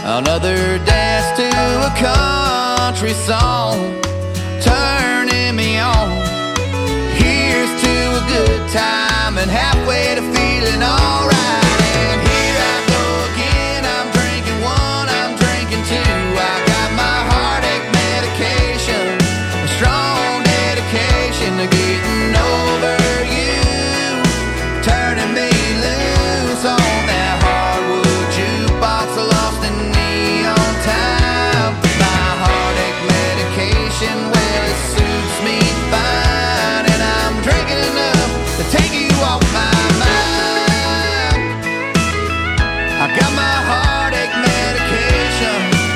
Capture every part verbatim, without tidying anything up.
Another dance to a country song, turning me on. Here's to a good time and halfway to feeling alright. And here I go again, I'm drinking one, I'm drinking two. I got my heartache medication, a strong dedication to getting over you, turning me loose on that hardwood jukebox, lost in neon time. My heartache medication, well, it suits me fine, and I'm drinking enough to take you off my mind. I got my heartache medication.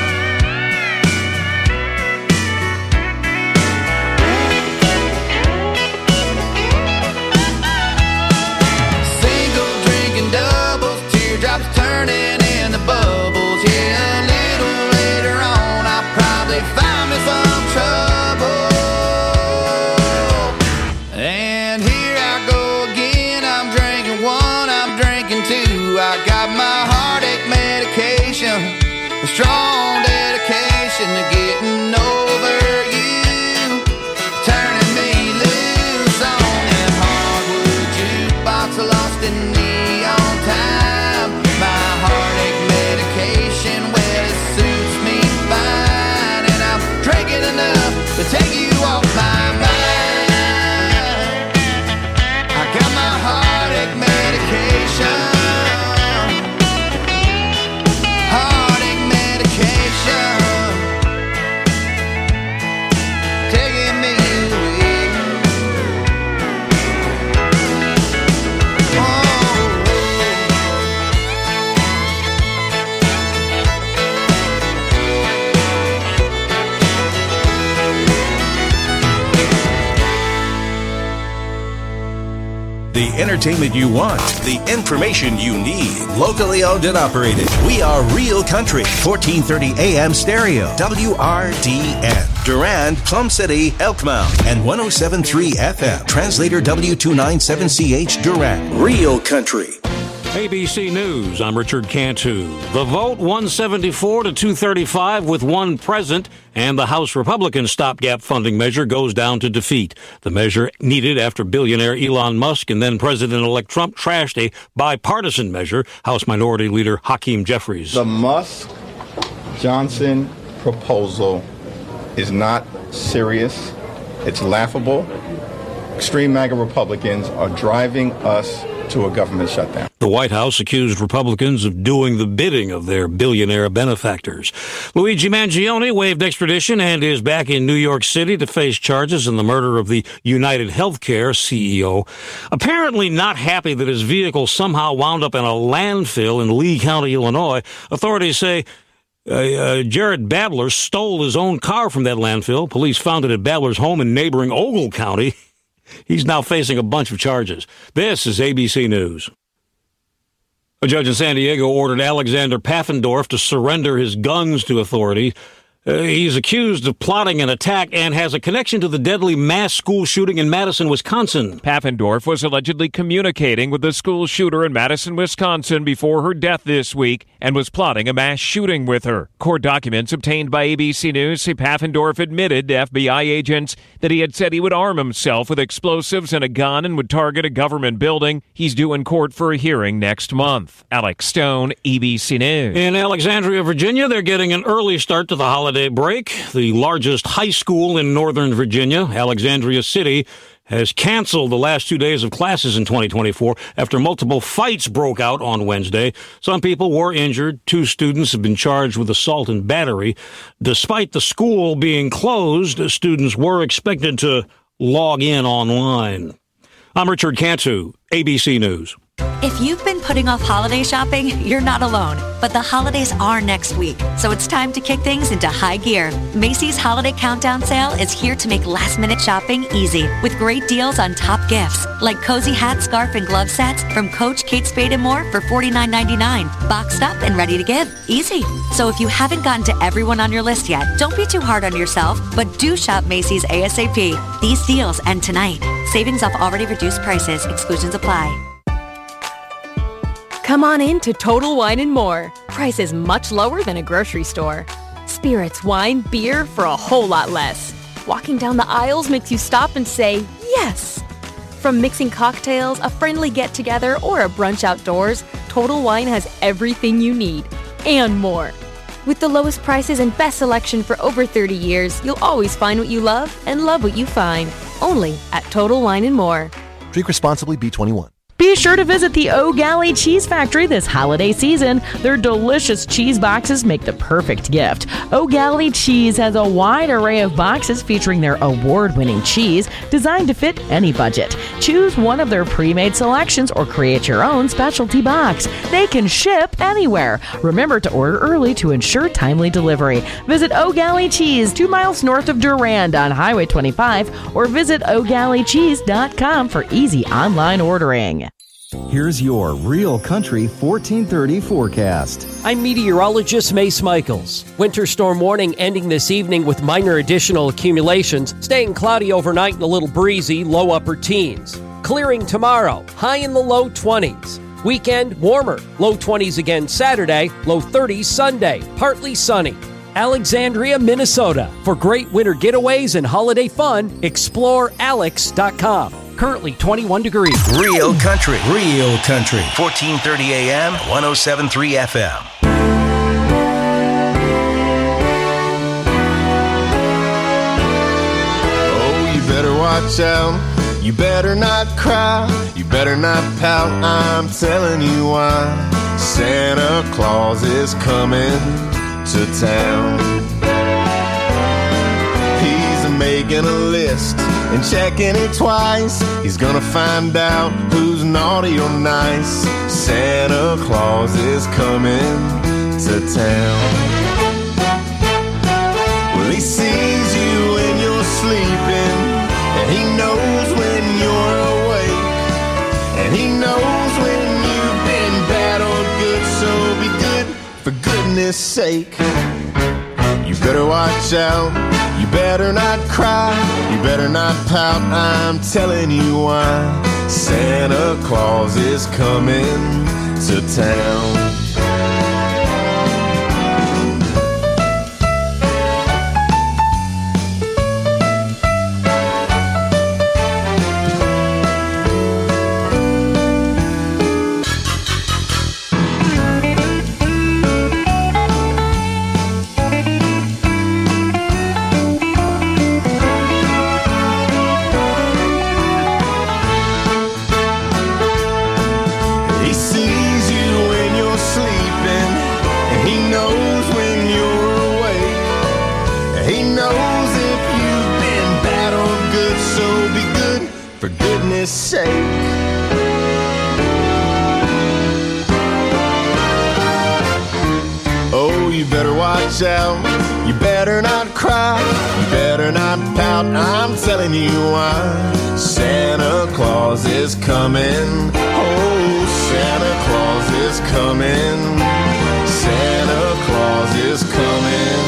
Single drinking doubles, teardrops turning into bubbles. Yeah, a little later on I'll probably find me some trouble. And here I go again, I'm drinking one, I'm drinking two. I got my heartache medication, a strong dedication to getting over you, turning me loose on that hardwood jukebox, lost in neon time. My heartache medication, well, it suits me fine, and I'm drinking enough to take you off my mind. I got my heartache medication, heartache medication, taking me away. Oh. The entertainment you want, the information you need. Locally owned and operated. We are Real Country, fourteen thirty A M stereo, W R D N. Durand, Plum City, Elkmount, and one oh seven point three F M. Translator W two ninety-seven C H Durand. Real Country. A B C News, I'm Richard Cantu. The vote one seventy-four to two thirty-five with one present, and the House Republican stopgap funding measure goes down to defeat. The measure needed after billionaire Elon Musk and then President-elect Trump trashed a bipartisan measure. House Minority Leader Hakeem Jeffries. The Musk-Johnson proposal is not serious. It's laughable. Extreme MAGA Republicans are driving us to a government shutdown. The White House accused Republicans of doing the bidding of their billionaire benefactors. Luigi Mangione waived extradition and is back in New York City to face charges in the murder of the United Healthcare C E O. Apparently not happy that his vehicle somehow wound up in a landfill in Lee County, Illinois. Authorities say Uh, uh, Jared Badler stole his own car from that landfill. Police found it at Badler's home in neighboring Ogle County. He's now facing a bunch of charges. This is A B C News. A judge in San Diego ordered Alexander Pfaffendorf to surrender his guns to authorities. Uh, he's accused of plotting an attack and has a connection to the deadly mass school shooting in Madison, Wisconsin. Pfaffendorf was allegedly communicating with the school shooter in Madison, Wisconsin before her death this week and was plotting a mass shooting with her. Court documents obtained by A B C News say Pfaffendorf admitted to F B I agents that he had said he would arm himself with explosives and a gun and would target a government building. He's due in court for a hearing next month. Alex Stone, A B C News. In Alexandria, Virginia, they're getting an early start to the holiday break. The largest high school in Northern Virginia, Alexandria City, has canceled the last two days of classes in twenty twenty-four after multiple fights broke out on Wednesday. Some people were injured. Two students have been charged with assault and battery. Despite the school being closed, students were expected to log in online. I'm Richard Cantu, A B C News. If you've been putting off holiday shopping, you're not alone. But the holidays are next week, so it's time to kick things into high gear. Macy's Holiday Countdown Sale is here to make last-minute shopping easy with great deals on top gifts like cozy hat, scarf, and glove sets from Coach, Kate Spade, and more for forty-nine ninety-nine. Boxed up and ready to give. Easy. So if you haven't gotten to everyone on your list yet, don't be too hard on yourself, but do shop Macy's ASAP. These deals end tonight. Savings off already reduced prices. Exclusions apply. Come on in to Total Wine and More. Prices much lower than a grocery store. Spirits, wine, beer for a whole lot less. Walking down the aisles makes you stop and say, yes! From mixing cocktails, a friendly get-together, or a brunch outdoors, Total Wine has everything you need, and more. With the lowest prices and best selection for over thirty years, you'll always find what you love and love what you find. Only at Total Wine and More. Drink responsibly, B twenty-one. Be sure to visit the O'Galley Cheese Factory this holiday season. Their delicious cheese boxes make the perfect gift. O'Galley Cheese has a wide array of boxes featuring their award-winning cheese designed to fit any budget. Choose one of their pre-made selections or create your own specialty box. They can ship anywhere. Remember to order early to ensure timely delivery. Visit O'Galley Cheese, two miles north of Durand on Highway twenty-five, or visit o'galley cheese dot com for easy online ordering. Here's your Real Country fourteen thirty forecast. I'm meteorologist Mace Michaels. Winter storm warning ending this evening with minor additional accumulations, staying cloudy overnight and a little breezy, low upper teens. Clearing tomorrow, high in the low twenties. Weekend, warmer, low twenties again Saturday, low thirties Sunday, partly sunny. Alexandria, Minnesota. For great winter getaways and holiday fun, explore alex dot com. Currently twenty-one degrees. Real Country. Real Country. fourteen thirty A M, one oh seven point three F M. Oh, you better watch out. You better not cry. You better not pout. I'm telling you why. Santa Claus is coming to town. Making a list and checking it twice. He's gonna find out who's naughty or nice. Santa Claus is coming to town. Well, he sees you when you're sleeping, and he knows when you're awake, and he knows when you've been bad or good. So be good, for goodness sake. You better watch out. You better not cry, you better not pout, I'm telling you why. Santa Claus is coming to town. Sake. Oh, you better watch out. You better not cry. You better not pout. I'm telling you why. Santa Claus is coming. Oh, Santa Claus is coming. Santa Claus is coming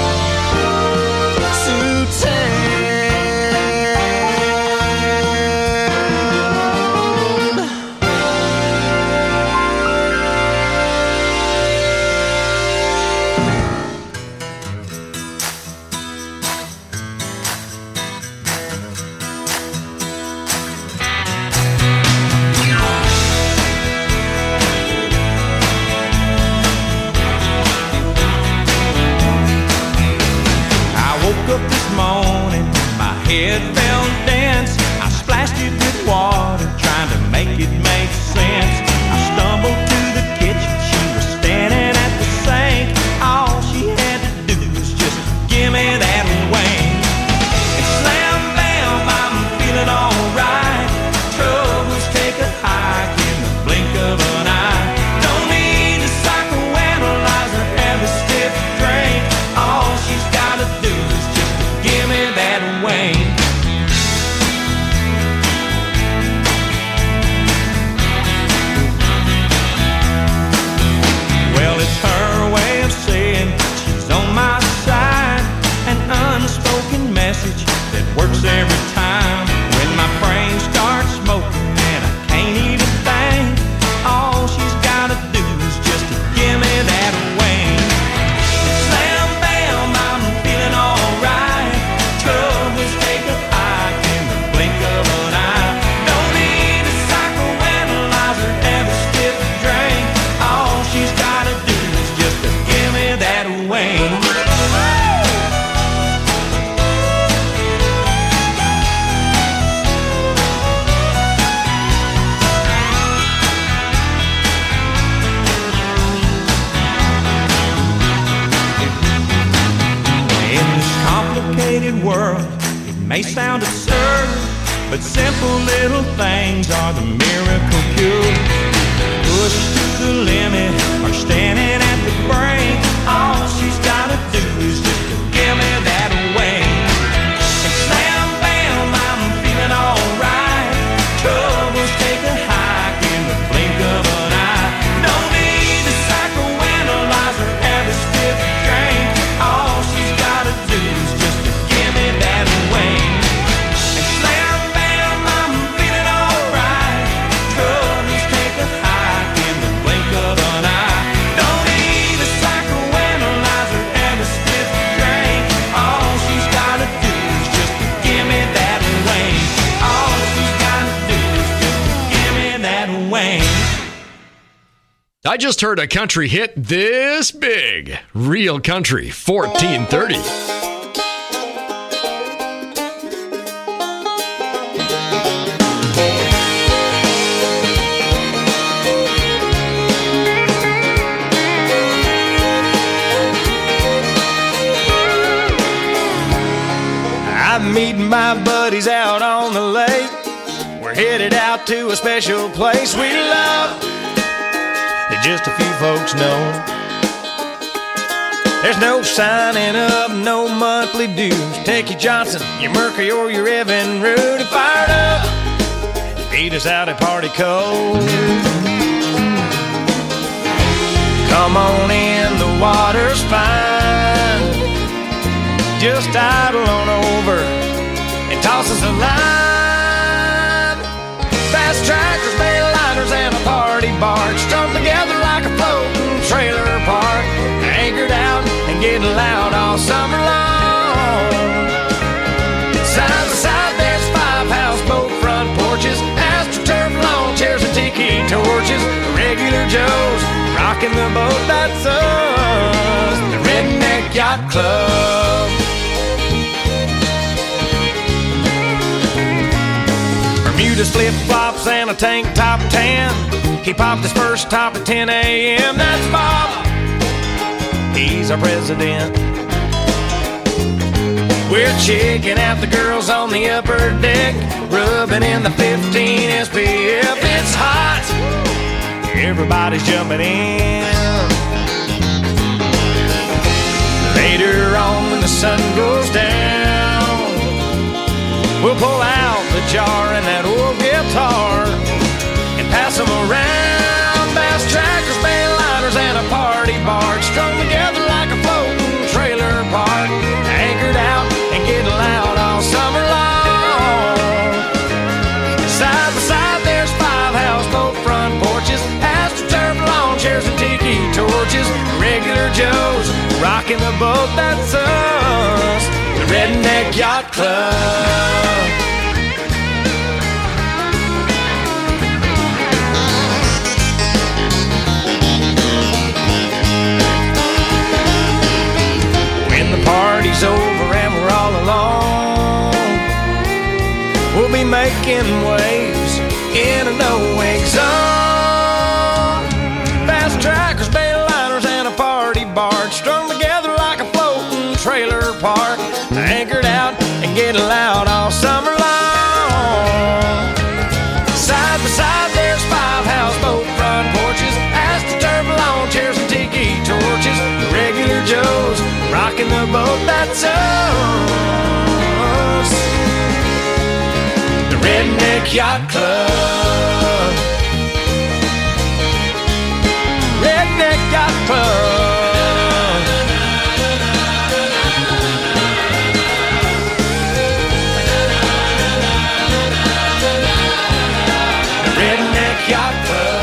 to town. Head fell dense. I splashed it with water, trying to make it make sense. I stumbled to the kitchen. She was standing at the sink. All she had to do was just give me that wing. And slam bam, I'm feeling alright. Troubles take a hike in the blink of an eye. Don't need to psychoanalyze or have a stiff drink. All she's gotta do is just give me that wing. complicated world. It may sound absurd, but simple little things are the miracle cure. Pushed to the limit or standing at the brink, all she's gotta do is just to give me that away. And slam bam, I'm feeling alright. Troubles take a hike in the blink of an eye. No need to psychoanalyze or have a stiff drink. All she's gotta do is just to give me that away. And slam bam, I'm feeling alright. Troubles take a hike in the blink of an eye. Don't need a psychoanalyze or have a stiff drink. All she's gotta do is just to give me that away. All she's gotta do is just to give me that away. I just heard a country hit this big. Real Country fourteen thirty. I'm meeting my buddies out on the lake. We're headed out to a special place we love that just a few folks know. There's no signing up, no monthly dues. Take your Johnson, your Mercury, or your Evan Root and fire it up. Beat us out at Party Cove. Come on in, the water's fine. Just idle on over and toss us a line. Fast trackers, bail liners, and a party barge strung together like a floating trailer park. Anchored out and getting loud all summer long. Side by side there's five houseboat front porches, astroturf lawn chairs and tiki torches. Regular Joes rocking the boat, that's us, the Redneck Yacht Club. Bermuda's flip-flops and a tank top tan. He popped his first top at ten a.m. That's Bob, he's our president. We're checking out the girls on the upper deck, rubbing in the fifteen S P F. It's hot, everybody's jumping in. Later on when the sun goes down, we'll pull out the jar and that old guitar and pass them around. Bass trackers, bail liners, and a party barge strung together like a floating trailer park. Anchored out and getting loud all summer long. Side by side there's five houseboat front porches, astroturf lawn chairs and tiki torches. Regular Joes rocking the boat, that's us, the Redneck Yacht Club. When the party's over and we're all alone, we'll be making waves in a no-wake zone. Fast trackers, bail liners, and a party barge strung together like a floating trailer park. Anchored out and getting loud all summer long. Side by side there's five houseboat front porches, astroturf lawn chairs and tiki torches. Regular Joes rocking the boat, that's us, the Redneck Yacht Club. Redneck Yacht Club. Redneck Yacht Club.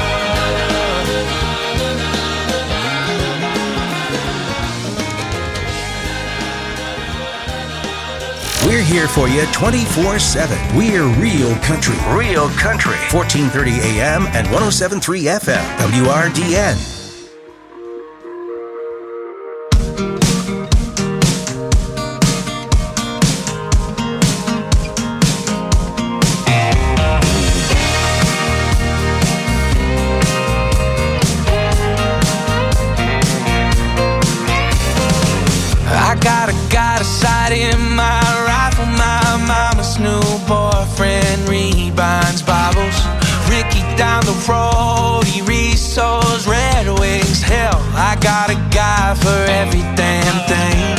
We're here for you twenty-four seven. We're Real Country. Real Country. fourteen thirty A M and one oh seven point three F M. W R D N. I got a guy to sight in girlfriend rebinds Bibles. Ricky down the road, he resows Red Wings. Hell, I got a guy for every damn thing.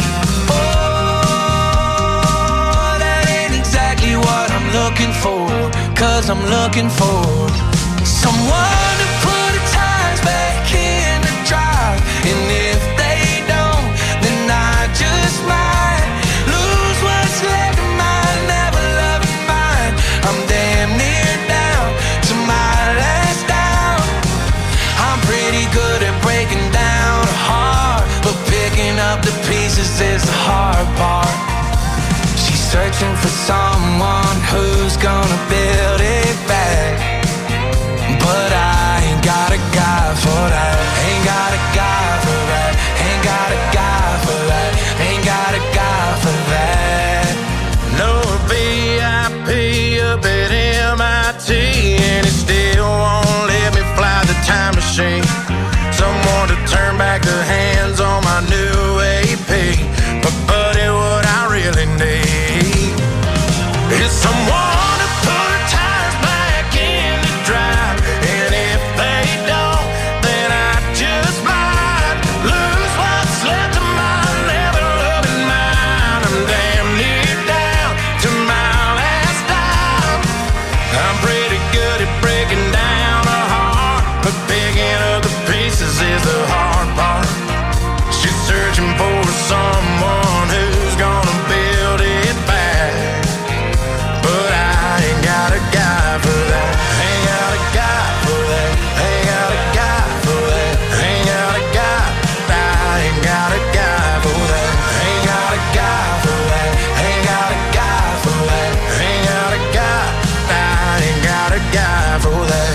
Oh, that ain't exactly what I'm looking for. Cause I'm looking for someone to put the tires back in the drive. And if they don't, then I just might lose what's left of my never loving mind. I'm damn near down to my last down. I'm pretty good at breaking down a heart, but picking up the pieces is the hard part. She's searching for someone who's gonna build it back, but I ain't got a guy for that. Ain't got a guy for that. Ain't got a guy for that. Ain't got a guy for that. No V I P up at M I T, and it still won't let me fly the time machine. Someone to turn back the hands on my new A P. But buddy, what I really need is someone to put tires back in the drive. And if they don't, then I just might lose what's left of my never loving mind. I'm damn near down to my last dime. I'm pretty good at breaking down a heart, but picking up the pieces is the hard part. She's searching for someone who's gonna build it back, but I ain't got a guy for that. Ain't got a guy for that. Ain't got a guy for that. Ain't got a guy. I ain't got a guy for that. Ain't got a guy for that. Ain't got a guy for that. Ain't got a guy. I ain't got a guy for that.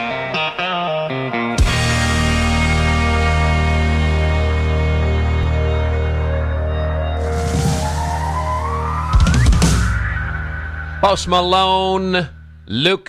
Post Malone, Luke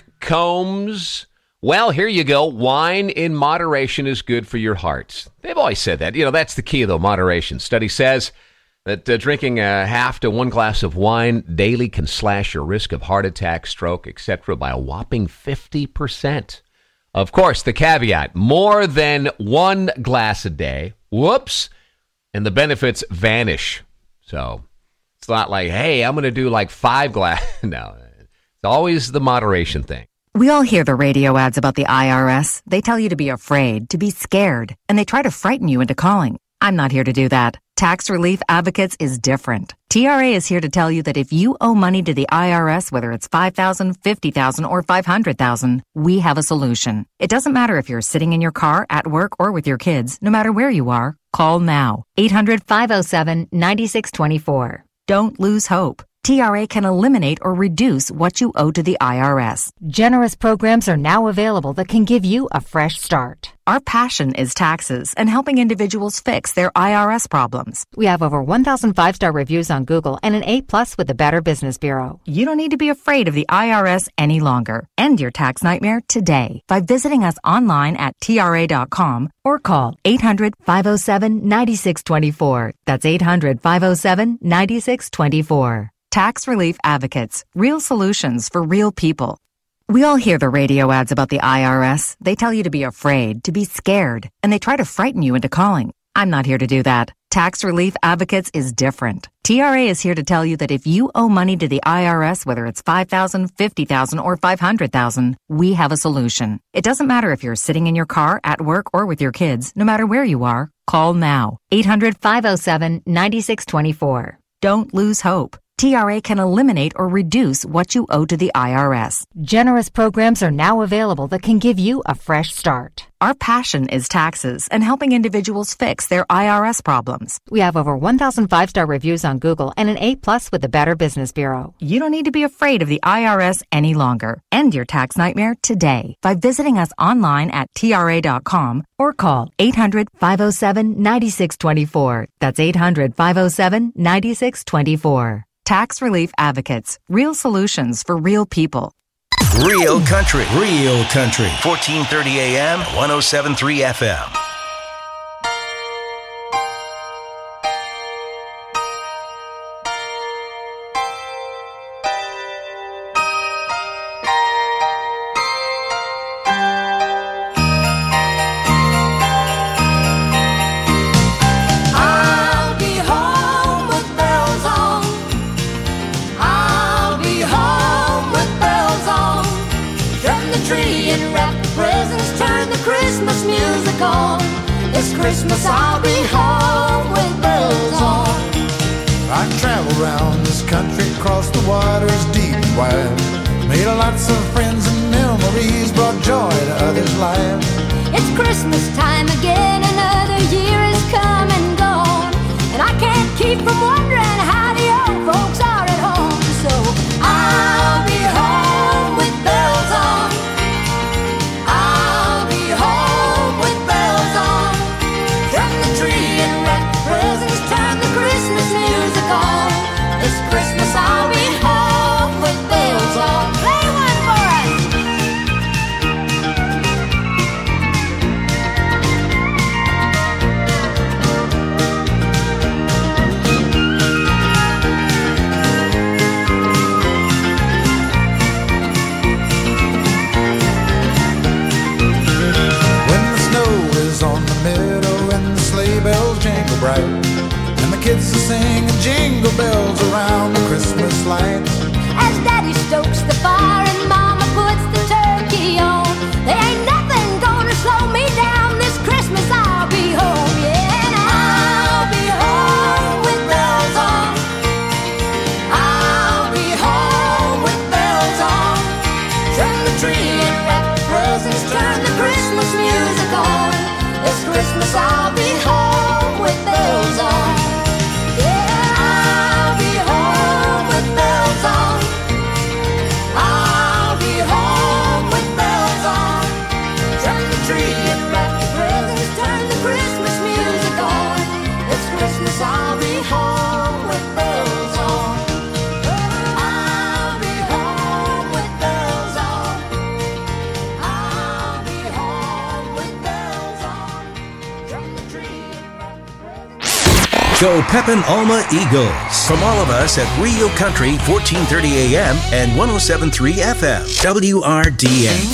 Combs. Well, here you go. Wine in moderation is good for your heart. They've always said that. You know, that's the key, though, moderation. Study says that uh, drinking a half to one glass of wine daily can slash your risk of heart attack, stroke, et cetera by a whopping fifty percent. Of course, the caveat, more than one glass a day, whoops, and the benefits vanish. So it's not like, hey, I'm going to do like five glasses. No, it's always the moderation thing. We all hear the radio ads about the I R S. They tell you to be afraid, to be scared, and they try to frighten you into calling. I'm not here to do that. Tax Relief Advocates is different. T R A is here to tell you that if you owe money to the I R S, whether it's five thousand dollars, fifty thousand dollars, or five hundred thousand dollars, we have a solution. It doesn't matter if you're sitting in your car, at work, or with your kids. No matter where you are, call now. eight hundred, five oh seven, nine six two four. Don't lose hope. T R A can eliminate or reduce what you owe to the I R S. Generous programs are now available that can give you a fresh start. Our passion is taxes and helping individuals fix their I R S problems. We have over one thousand five-star reviews on Google and an A plus with the Better Business Bureau. You don't need to be afraid of the I R S any longer. End your tax nightmare today by visiting us online at T R A dot com or call eight hundred, five oh seven, nine six two four. That's eight hundred, five oh seven, nine six two four. Tax Relief Advocates. Real solutions for real people. We all hear the radio ads about the I R S. They tell you to be afraid, to be scared, and they try to frighten you into calling. I'm not here to do that. Tax Relief Advocates is different. T R A is here to tell you that if you owe money to the I R S, whether it's five thousand dollars, fifty thousand dollars, or five hundred thousand dollars, we have a solution. It doesn't matter if you're sitting in your car, at work, or with your kids. No matter where you are, call now. eight hundred, five oh seven, nine six two four. Don't lose hope. T R A can eliminate or reduce what you owe to the I R S. Generous programs are now available that can give you a fresh start. Our passion is taxes and helping individuals fix their I R S problems. We have over one thousand five-star reviews on Google and an A plus with the Better Business Bureau. You don't need to be afraid of the I R S any longer. End your tax nightmare today by visiting us online at T R A dot com or call eight hundred, five oh seven, nine six two four. That's eight hundred, five oh seven, nine six two four. Tax Relief Advocates. Real solutions for real people. Real country. Real country. fourteen thirty A M, one oh seven point three F M. on. This Christmas I'll be home with bells on. I travel around this country, across the waters deep and wide. Made lots of friends and memories, brought joy to others' lives. It's Christmas time again, another year has come and gone, and I can't keep from wondering how the old folks are at home. So I'll be home with bells on. I'll be home with bells on. Trim the tree and wrap the presents, turn the Christmas music on. This Christmas I'll be home with bells on. Play one for us. Jingle bright, and the kids are singing jingle bells around the Christmas lights. As Daddy stokes the fire and Mama puts the turkey on, there ain't nothing gonna slow me down. This Christmas I'll be home, yeah, and I'll be home with bells on. I'll be home with bells on. Trim the tree and wrap the presents, turn the Christmas music on. This Christmas I'll be home with bells on. Yeah, I'll be home with bells on. I'll be home with bells on. Trim the tree and wrap the presents, turn the Christmas music on. This Christmas I'll be home with bells on. I'll be home with bells on. I'll be home with bells on. Trim the tree and wrap the presents. Go Pepin Alma Eagles. From all of us at Rio Country, fourteen thirty A M and one oh seven point three F M, W R D N.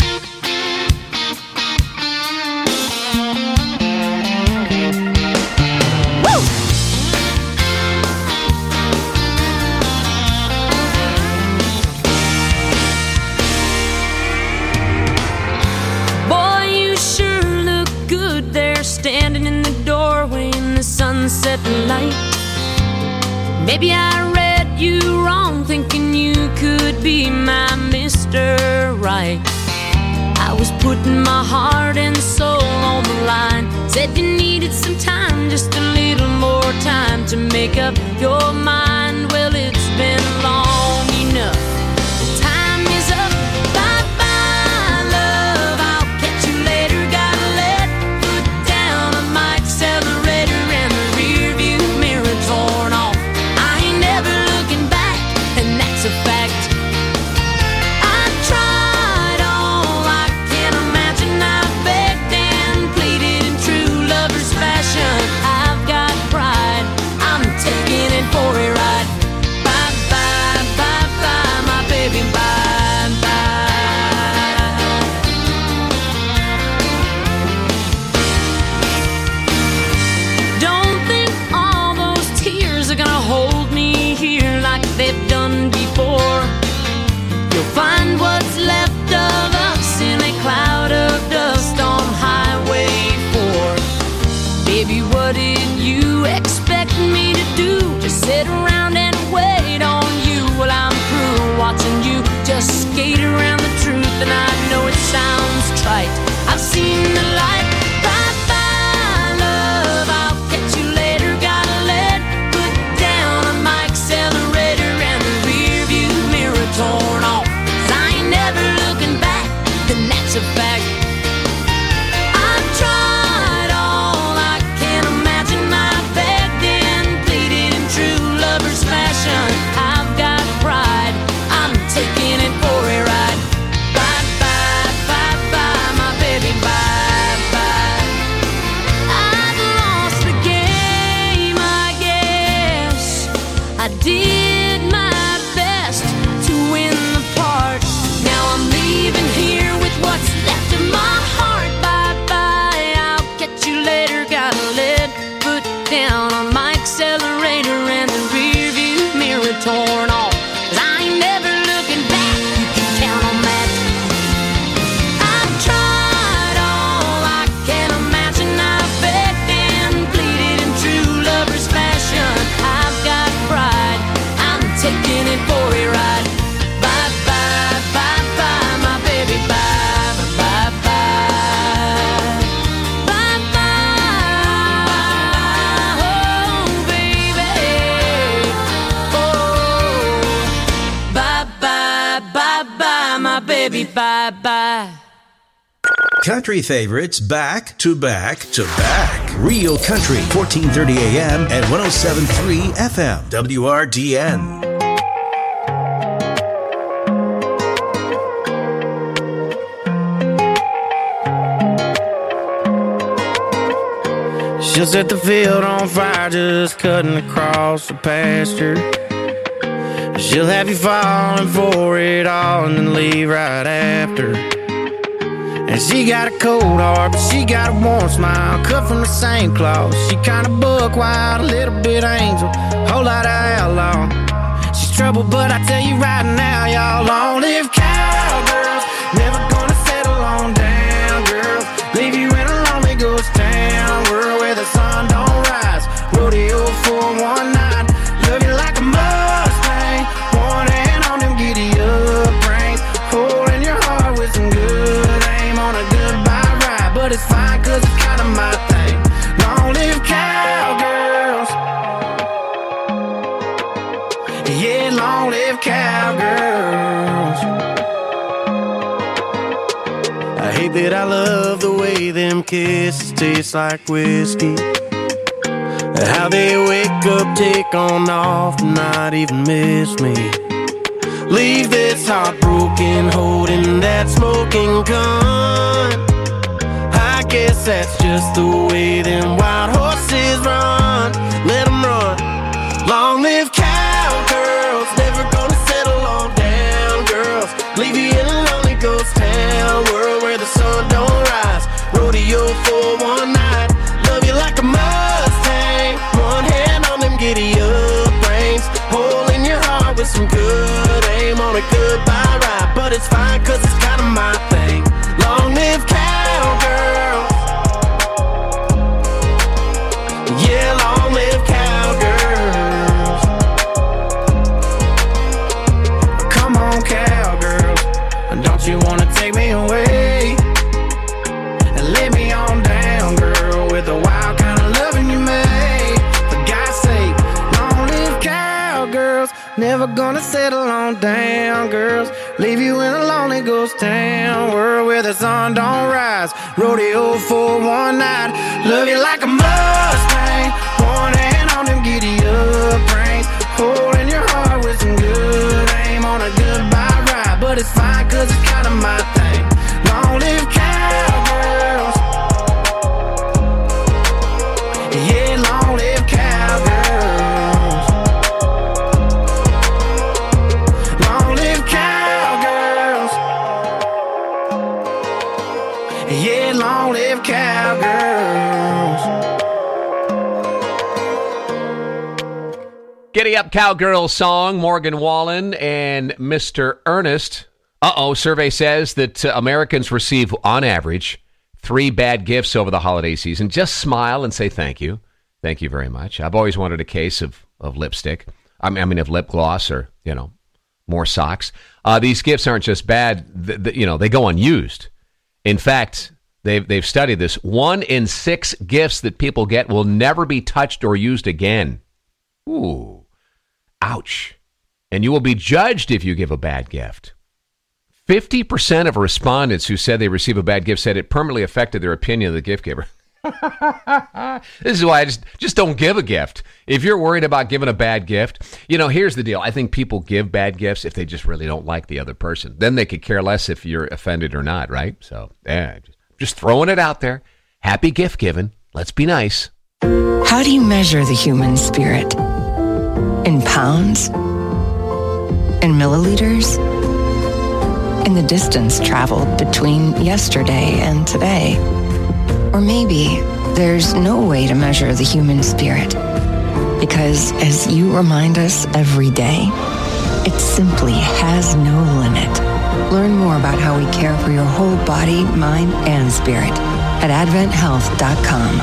Boy, you sure look good there, standing in the doorway in the sunset light. Maybe I read you wrong, thinking you could be my Mister Right. I was putting my heart and soul on the line. Said you needed some time, just a little more time to make up your mind. Well, it's been long enough. Time is up. Bye-bye, love. I'll catch you later. Gotta let foot down on my accelerator and the rear view mirror torn off. I ain't never looking back, and that's a fact. I tried all I can imagine. I begged and pleaded in true lover's fashion. I've got pride. I'm taking it for a ride. Bye bye, bye bye, my baby, bye bye. Don't think all those tears are gonna hold me here like they've done before. You'll find what's left of us in a cloud of dust on Highway four. Baby, what did you expect me to do? Just sit around and wait on you while I'm through watching you just skate around the truth. And I know it sounds trite, I've seen the light. Bye bye, love, I'll catch you later. Gotta let foot down on my accelerator and the rear view mirror torn off. 'Cause I ain't never looking back, and that's a fact. I've tried all I can imagine. I begged and pleaded in true lover's fashion. I've got pride. I'm taking it for a ride. Bye bye, bye bye, my baby, bye bye. baby, bye-bye. Country favorites back to back to back. Real Country, fourteen thirty A M and one oh seven point three F M, W R D N. She'll set the field on fire just cutting across the pasture. She'll have you falling for it all and then leave right after. And she got a cold heart, but she got a warm smile, cut from the same cloth. She kinda buck wild, a little bit angel, whole lot of outlaw. She's trouble, but I tell you right now, y'all, long live cowgirls. Never gonna settle on down, girls. Leave you in a lonely ghost town, world where the sun don't rise. Rodeo for one night, love you like a Mustang. One hand on them giddy up reins, holding your heart with some good aim on a goodbye ride. But it's fine, cause it's kinda my thing. Long live cowgirls. Yeah, long live cowgirls. I hate that I love the way them kisses taste like whiskey. How they wake up, take on off, not even miss me. Leave this heartbroken, holding that smoking gun. I guess that's just the way them wild horses run. Let them run. Long live cowgirls, never gonna settle on down, girls. Leave you in a lonely ghost town, world where the sun don't rise. Rodeo for one night, love you like a Mustang. One hand on them giddy up reins, hole in your heart with some good aim on a goodbye ride. But it's fine, cause it's kinda my thing. Long live cowgirls. Yeah, long live cowgirls. Come on, cowgirls, don't you wanna take me away and lay me on down, girl, with the wild kind of loving you made. For God's sake, long live cowgirls. Never gonna settle on down, girls. Leave you in a lonely ghost town, world where the sun don't rise. Rodeo for one night, love you like a Mustang. One hand on them giddy up reins, holding your heart with some good aim on a goodbye ride. But it's fine, cause it's kinda my thing. Long live cowgirls. Yeah, long live cowgirls. Long live cowgirls. Yeah, long live cowgirls. Giddy Up Cowgirl song, Morgan Wallen and Mister Ernest. Uh-oh, survey says that uh, Americans receive, on average, three bad gifts over the holiday season. Just smile and say thank you. Thank you very much. I've always wanted a case of, of lipstick. I mean, I mean, of lip gloss or, you know, more socks. Uh, these gifts aren't just bad. Th- th- you know, they go unused. In fact, they've, they've studied this. One in six gifts that people get will never be touched or used again. Ooh. Ouch. And you will be judged if you give a bad gift. fifty percent of respondents who said they receive a bad gift said it permanently affected their opinion of the gift giver. This is why I just, just don't give a gift. If you're worried about giving a bad gift, you know, here's the deal. I think people give bad gifts if they just really don't like the other person. Then they could care less if you're offended or not, right? So, yeah, just, just throwing it out there. Happy gift giving. Let's be nice. How do you measure the human spirit? In pounds? In milliliters? In the distance traveled between yesterday and today? Or maybe there's no way to measure the human spirit, because as you remind us every day, it simply has no limit. Learn more about how we care for your whole body, mind, and spirit at advent health dot com.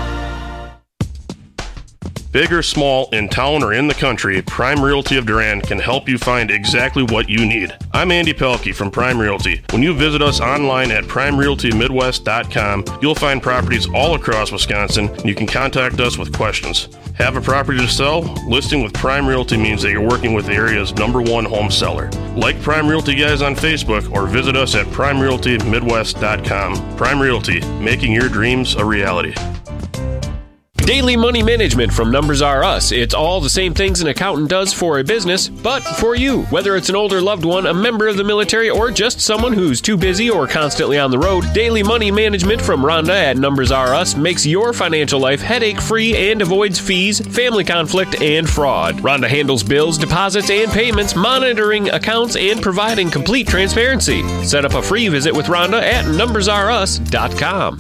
Big or small, in town or in the country, Prime Realty of Durand can help you find exactly what you need. I'm Andy Pelkey from Prime Realty. When you visit us online at prime realty midwest dot com, you'll find properties all across Wisconsin, and you can contact us with questions. Have a property to sell? Listing with Prime Realty means that you're working with the area's number one home seller. Like Prime Realty Guys on Facebook or visit us at prime realty midwest dot com. Prime Realty, making your dreams a reality. Daily Money Management from Numbers R Us. It's all the same things an accountant does for a business, but for you. Whether it's an older loved one, a member of the military, or just someone who's too busy or constantly on the road, Daily Money Management from Rhonda at Numbers R Us makes your financial life headache-free and avoids fees, family conflict, and fraud. Rhonda handles bills, deposits, and payments, monitoring accounts, and providing complete transparency. Set up a free visit with Rhonda at numbers r us dot com.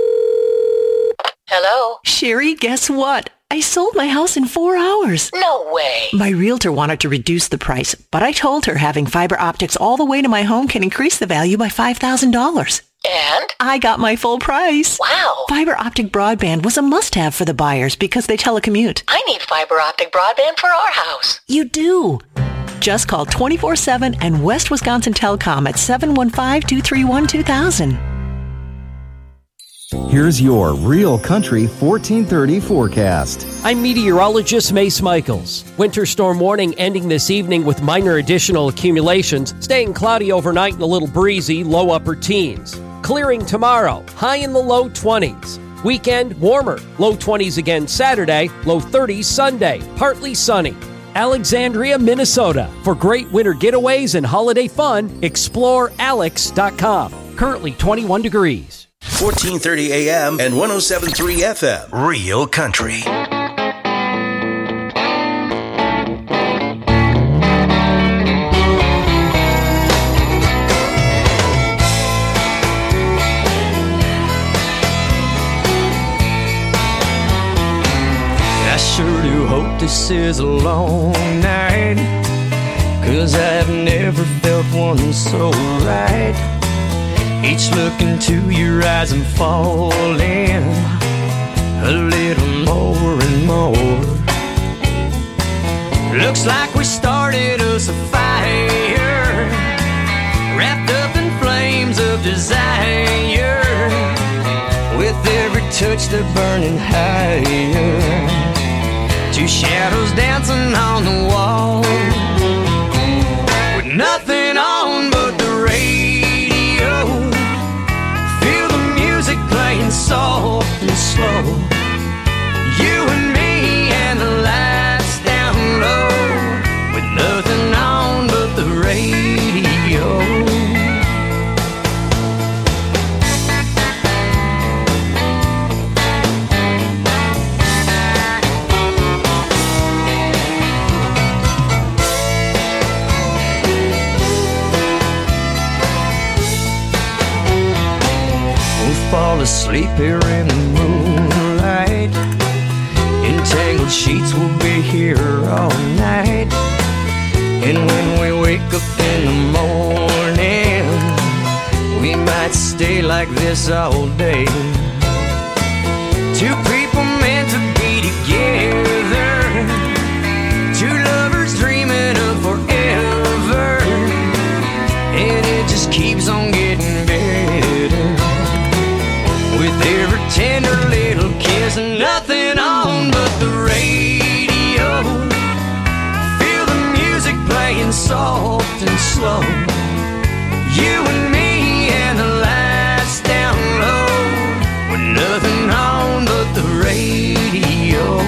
Hello? Sherry, guess what? I sold my house in four hours. No way. My realtor wanted to reduce the price, but I told her having fiber optics all the way to my home can increase the value by five thousand dollars. And? I got my full price. Wow. Fiber optic broadband was a must-have for the buyers because they telecommute. I need fiber optic broadband for our house. You do. Just call twenty-four seven and West Wisconsin Telecom at seven one five, two three one, two thousand. Here's your Real Country fourteen thirty forecast. I'm meteorologist Mace Michaels. Winter storm warning ending this evening with minor additional accumulations, staying cloudy overnight and a little breezy, low upper teens. Clearing tomorrow, high in the low twenties. Weekend, warmer, low twenties again Saturday, low thirties Sunday, partly sunny. Alexandria, Minnesota. For great winter getaways and holiday fun, explore alex dot com. Currently twenty-one degrees. fourteen thirty A M and one oh seven point three F M. Real Country. I sure do hope this is a long night, 'cause I've never felt one so right. Each look into your eyes I'm falling a little more and more. Looks like we started us a fire, wrapped up in flames of desire. With every touch they're burning higher, two shadows dancing on the wall, with nothing on but the radio. Feel the music playing soft and slow. You and me and the lights down low, with nothing on but the radio. Fall asleep here in the moonlight. Entangled sheets will be here all night. And when we wake up in the morning, we might stay like this all day. Two people meant to be together, two lovers dreaming of forever, and it just keeps on getting better. With every tender little kiss and nothing on but the radio. Feel the music playing soft and slow. You and me and the lights down low, with nothing on but the radio.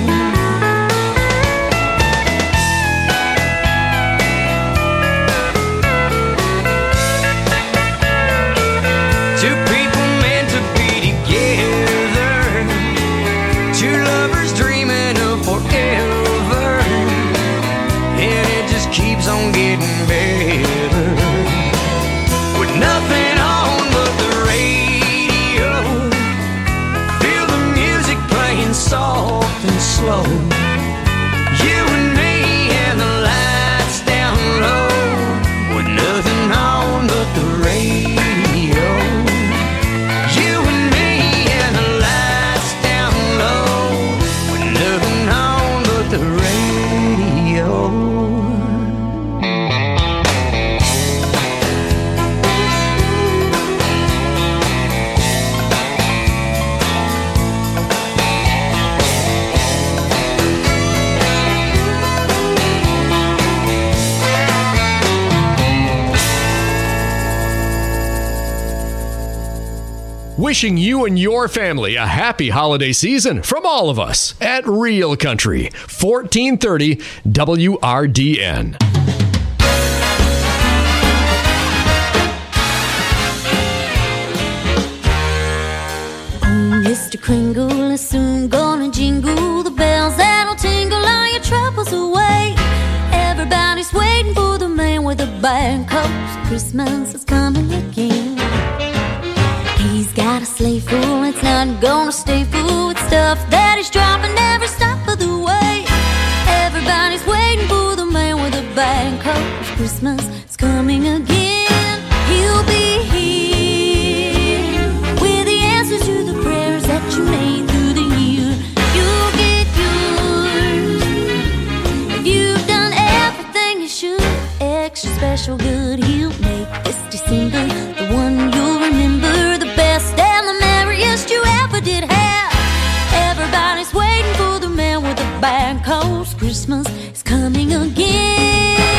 Two people meant to be together, two lovers dreaming of forever, and it just keeps on getting better. With nothing on but the radio, feel the music playing soft and slow. You and me and the lights down low, with nothing on but the radio. You and me and the lights down low, with nothing on but the radio. Wishing you and your family a happy holiday season from all of us at Real Country, fourteen thirty W R D N. Mister Kringle is soon gonna jingle the bells that'll tingle all your troubles away. Everybody's waiting for the man with the bag, 'cause Christmas is coming again. He's got a sleigh full, it's not gonna stay full with stuff that he's dropping every stop of the way. Everybody's waiting for the man with the bag, 'cause Christmas is coming again. He'll be here with the answers to the prayers that you made through the year. You'll get yours if you've done everything you should. Extra special good, he'll make this December the one you'll remember, the best and the merriest you ever did have. Everybody's waiting for the man with the bag, 'cause Christmas is coming again.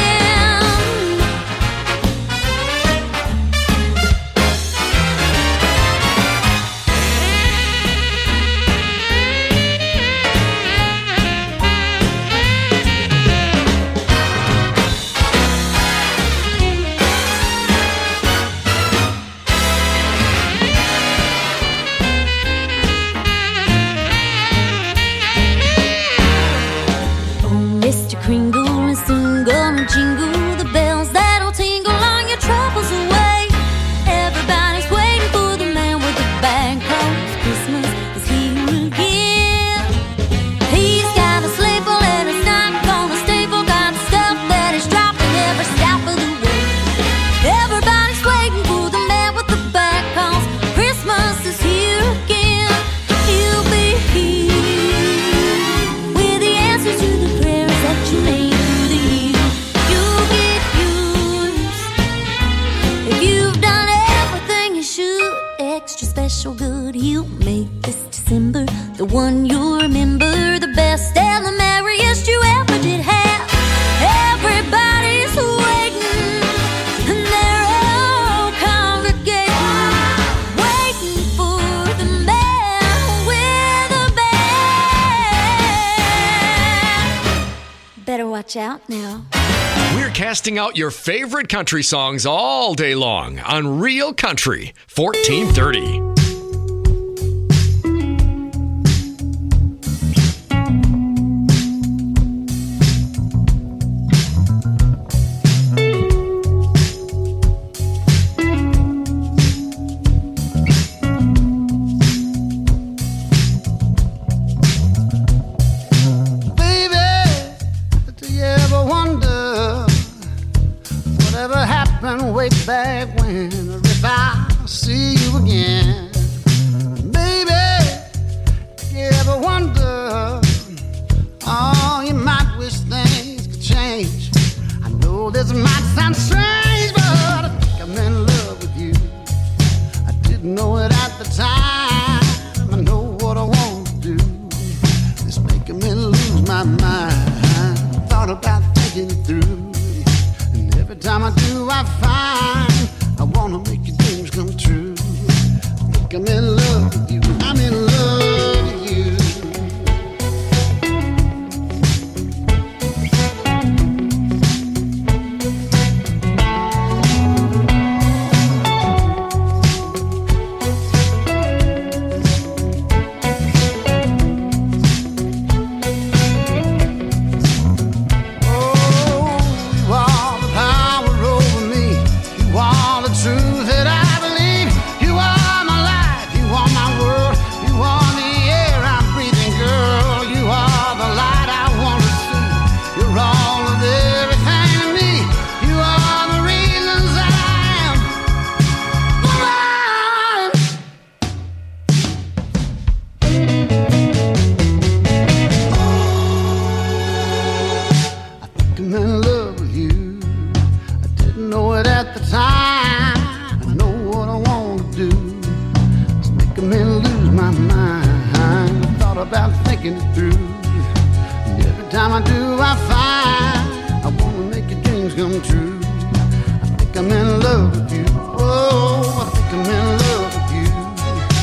Kringle is soon gonna jingle the bells that'll tingle all your troubles away. Everybody's waiting for the man with the bag, 'cause Christmas is here again. He's got a sleigh full and it's not gonna stay full. Got stuff that he's dropping every step of the way. Everybody's waiting for the man with the bag, 'cause Christmas is here again. He'll be here with the answers to the prayers that you made through the year. You'll get yours if you've done everything you should. Extra special good, he'll make this December the one you'll remember, the best and the merriest you ever did have. Everybody's waiting and they're all congregating, waiting for the man with the bag. Better watch out now. We're casting out your favorite country songs all day long on Real Country, fourteen thirty. Baby, do you ever wonder whatever happened way back when, or if I see you again? Baby, do you ever wonder, oh, you might wish things could change. I know this might sound strange, but I think I'm in love with you. I didn't know it at the time. I know what I want to do. It's making me lose my mind. Thought about thinking it through, and every time I do, I find I wanna make your dreams come true. I think I'm in love with you. I'm in love with you. Thinking it through, and every time I do, I find I wanna make your dreams come true. I think I'm in love with you. Oh, I think I'm in love with you.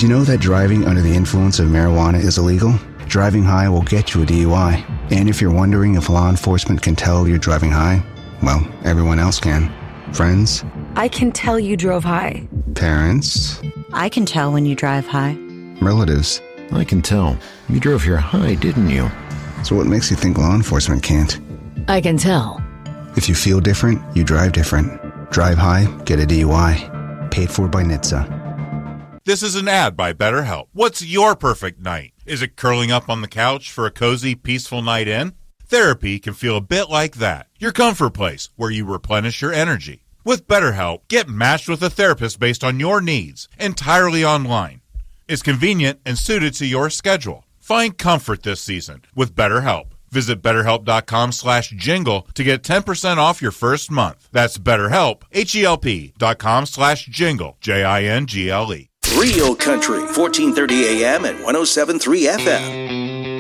you know that driving under the influence of marijuana is illegal? Driving high will get you a D U I. And if you're wondering if law enforcement can tell you're driving high, well, everyone else can. Friends? I can tell you drove high. Parents? I can tell when you drive high. Relatives? I can tell. You drove here high, didn't you? So what makes you think law enforcement can't? I can tell. If you feel different, you drive different. Drive high, get a D U I. Paid for by N H T S A. This is an ad by BetterHelp. What's your perfect night? Is it curling up on the couch for a cozy, peaceful night in? Therapy can feel a bit like that. Your comfort place, where you replenish your energy. With BetterHelp, get matched with a therapist based on your needs, entirely online. It's convenient and suited to your schedule. Find comfort this season with BetterHelp. Visit betterhelp.com slash jingle to get ten percent off your first month. That's BetterHelp, H-E-L-P dot com slash jingle, J I N G L E. Real Country, fourteen thirty A M and one oh seven point three F M.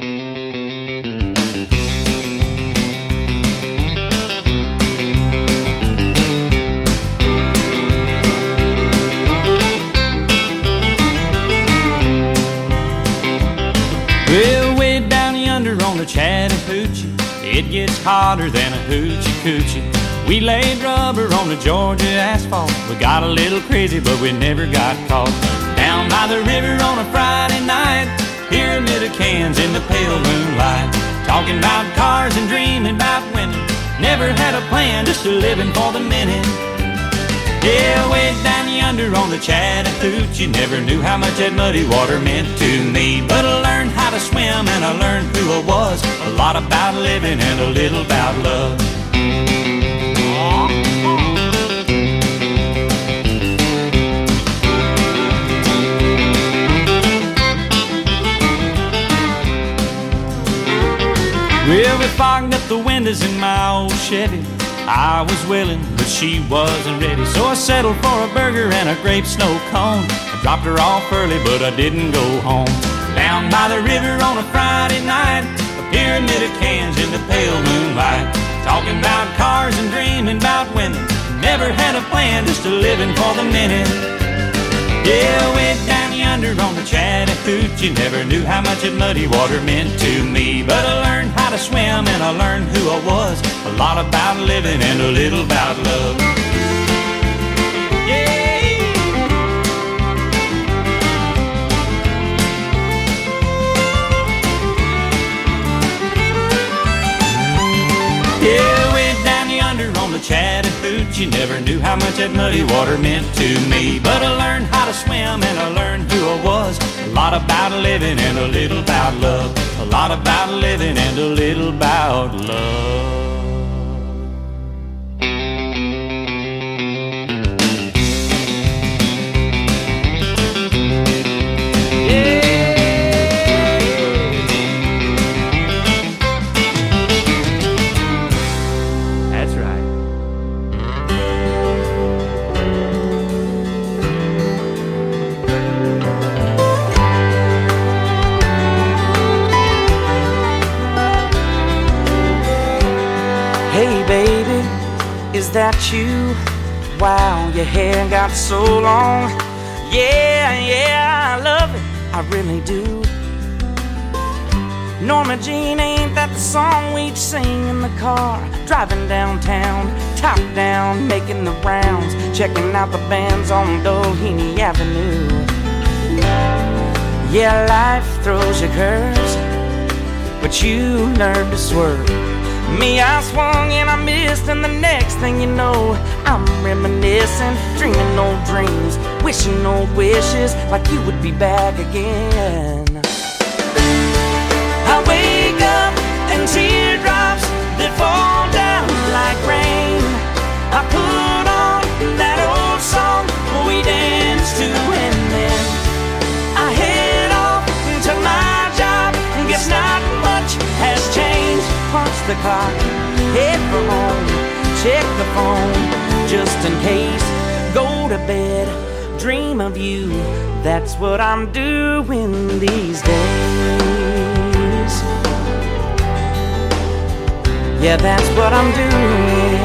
Well, way down yonder on the Chattahoochee, it gets hotter than a hoochie coochie. We laid rubber on the Georgia asphalt. We got a little crazy, but we never got caught. Down by the river on a Friday night, pyramid of cans in the pale moonlight. Talking about cars and dreaming about women. Never had a plan, just a living for the minute. Yeah, way down yonder on the Chattahoochee, never knew how much that muddy water meant to me. But I learned how to swim and I learned who I was. A lot about living and a little about love. Well, we fogged up the windows in my old Chevy. I was willing, but she wasn't ready. So I settled for a burger and a grape snow cone. I dropped her off early, but I didn't go home. Down by the river on a Friday night, a pyramid of cans in the pale moonlight. Talking about cars and dreaming about women. Never had a plan, just a living for the minute. Yeah, way down yonder on the Chattahoochee, never knew how much that muddy water meant to me. But I learned how to swim and I learned who I was. A lot about living and a little about love. Yeah. Yeah, way down yonder on the Chattahoochee, never knew how much that muddy water meant to me. But I learned how to swim and I learned who I was. A lot about living and a little about love. A lot about living and a little about love. Is that you? Wow, your hair got so long. Yeah, yeah, I love it, I really do. Norma Jean, ain't that the song we'd sing in the car? Driving downtown, top down, making the rounds, checking out the bands on Doheny Avenue. Yeah, life throws you curves, but you learn to swerve. Me, I swung and I missed, and the next thing you know, I'm reminiscing, dreaming old dreams, wishing old wishes, like you would be back again. I wake up and teardrops that fall down like rain. I put on that old song we danced to, and then I head off to my job. Guess not much has changed. Punch the clock, head for home, check the phone, just in case. Go to bed, dream of you. That's what I'm doing these days. Yeah, that's what I'm doing.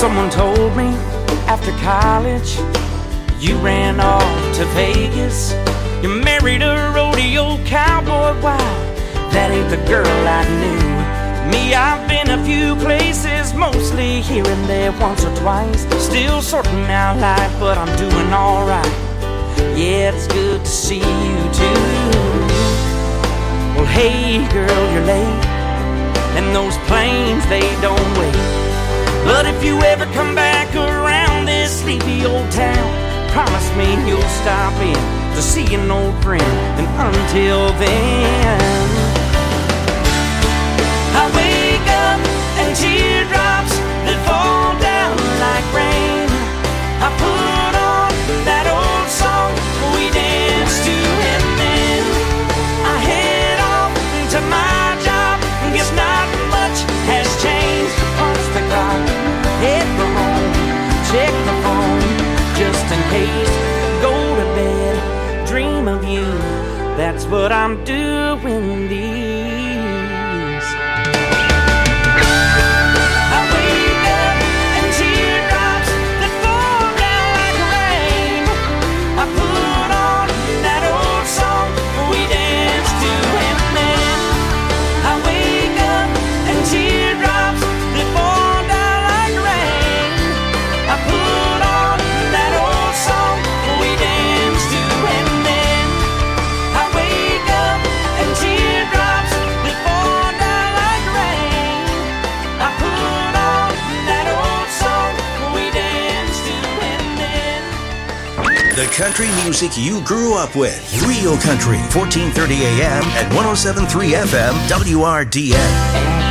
Someone told me after college you ran off to Vegas. You married a rodeo cowboy. Wow, that ain't the girl I knew. Me, I've been a few places, mostly here and there once or twice. Still sorting out life, but I'm doing alright. Yeah, it's good to see you too. Well, hey girl, you're late, and those planes, they don't wait. But if you ever come back around this sleepy old town, promise me you'll stop in to see an old friend. And until then, I wake up and teardrops that fall down like rain. I put on that old song we danced to, and then I head off to my job. Guess not much has changed. Punch the clock, head for home, check the phone just in case. Go to bed, dream of you. That's what I'm doing these. I wake up and teardrops that fall down like rain. I put on that old song we danced to, and then I wake up and teardrops that fall down like rain. I put on that old song we danced to, and then I wake up and teardrops that fall down like rain. I put on that old song we danced to, and then The country music you grew up with. Real Country, fourteen thirty A M and one oh seven point three F M, W R D N.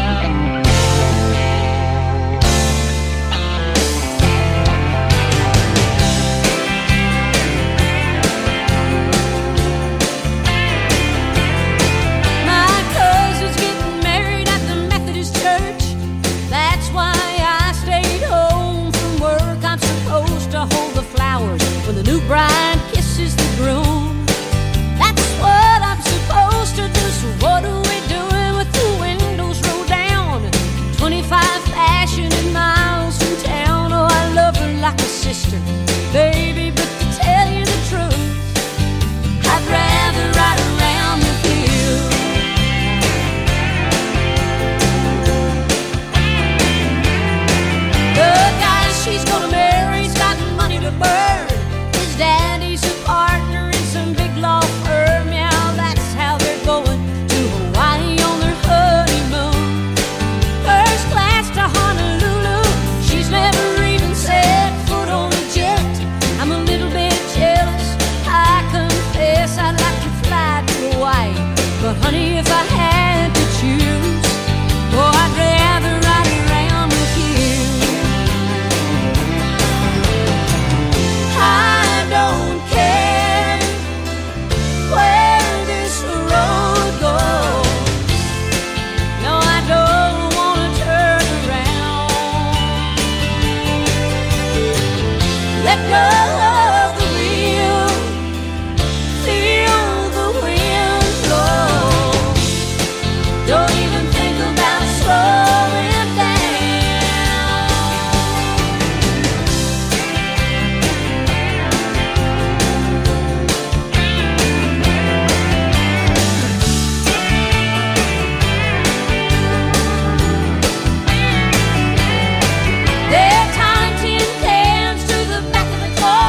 My cousin's getting married at the Methodist church. That's why I stayed home from work. I'm supposed to hold the flowers when the new bride kisses the groom. That's what I'm supposed to do. So what are we doing with the windows rolled down? twenty-five fashion and miles from town. Oh, I love her like a sister, baby, but to tell you the truth, I'd rather ride around with you. The guy she's gonna marry's got money to burn. His daddy's a partner in some big law firm. Yeah, that's how they're going to Hawaii on their honeymoon. First class to Honolulu. She's never even set foot on a jet. I'm a little bit jealous, I confess. I'd like to fly to Hawaii, but honey, if I had to choose, oh, I'd rather ride around with you. I don't care where this road goes. No, I don't wanna turn around. Let go of the wheel, feel the wind blow. Don't even think about slowing down. Their time tin cans to the back of the car.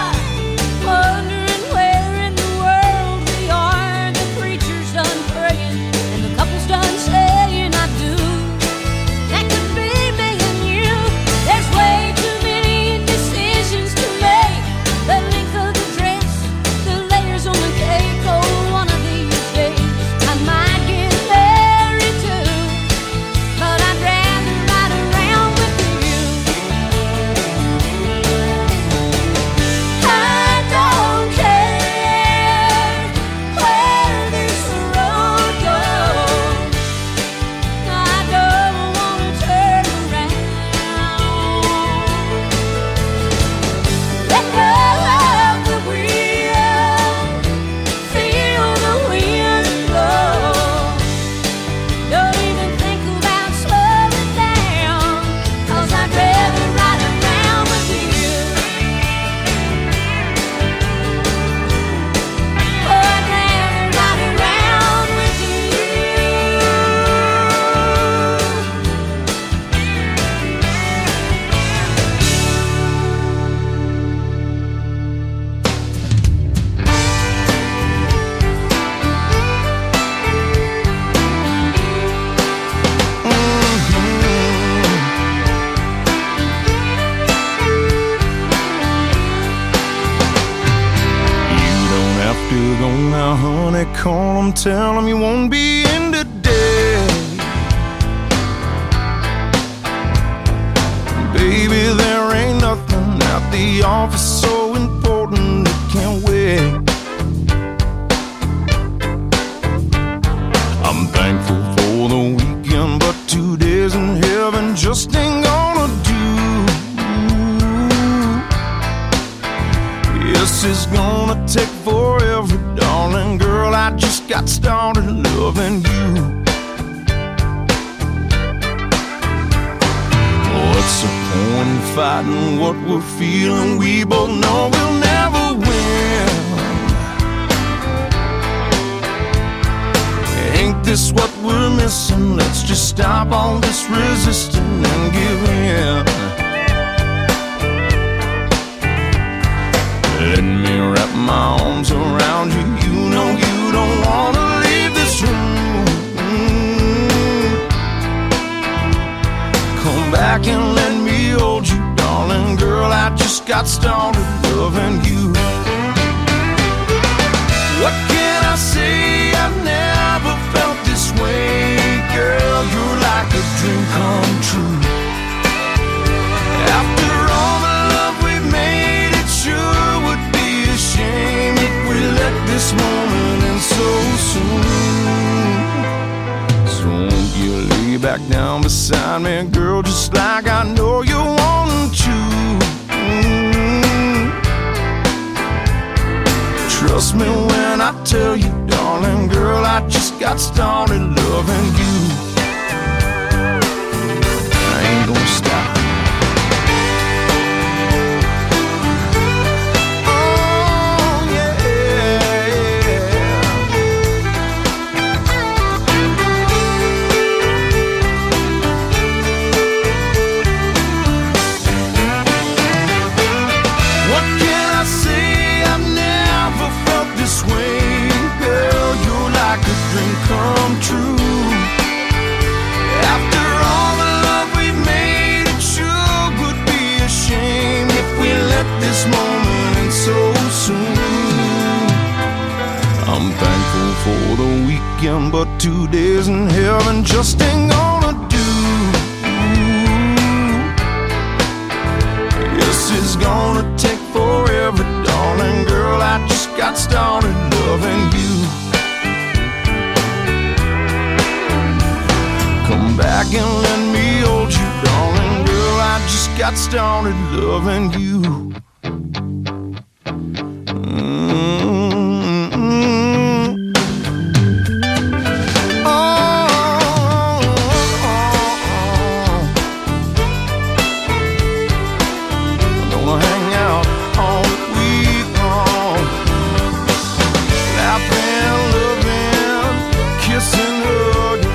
Now, honey, call him, tell him you won't be in today. Baby, there ain't nothing at the office so important it can't wait. I'm thankful for the weekend, but two days in heaven just ain't gonna do. This is gonna take forever, darling girl. I just got started loving you. What's the point in fighting what we're feeling? We both know we'll never win. Ain't this what we're missing? Let's just stop all this resisting and give in. Let me wrap my arms around you. You know you don't wanna leave this room. Come back and let me hold you, darling girl. I just got started loving you. What can I say? I've never felt this way. Girl, you're like a dream come true. After all the love we've made, it sure would be a shame if we let this moment end so soon. So won't you lay back down beside me, girl, just like I know you want to. Mm. Trust me when I tell you, darling girl, I just got started loving you. I ain't gonna stop. Come true. After all the love we've made, it sure would be a shame if we let this moment end so soon. I'm thankful for the weekend, but two days in heaven just ain't gonna do. This is gonna take forever, darling girl. I just got started loving you. Come back and let me hold you, darling girl. I just got started loving you. Mm-hmm. Oh, oh, oh. I'm gonna hang out all week long, laughing, loving, kissing, hugging.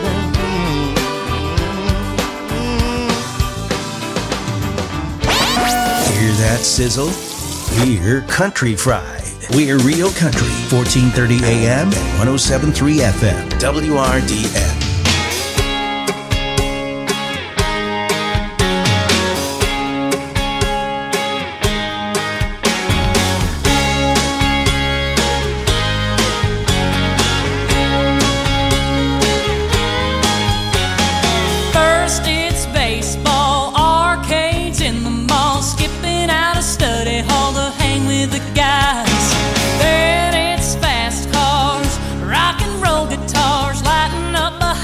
That sizzle? We're Country Fried. We're Real Country, fourteen thirty A M and one oh seven point three F M, W R D N. Then it's fast cars, rock and roll guitars lighting up behind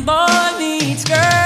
boy meets girl.